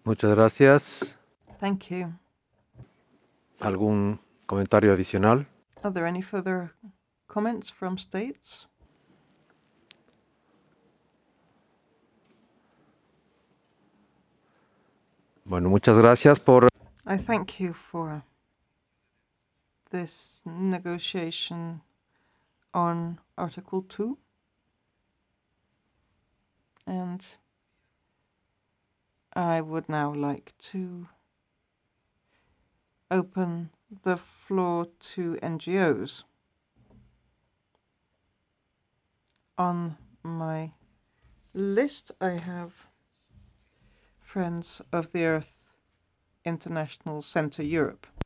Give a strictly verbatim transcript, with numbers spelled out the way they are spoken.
Muchas gracias. Thank you. ¿Algún comentario adicional? Are there any further comments from states? Bueno, muchas gracias por... I thank you for this negotiation on Article two. And I would now like to open the floor to N G Os. On my list, I have Friends of the Earth International Centre Europe.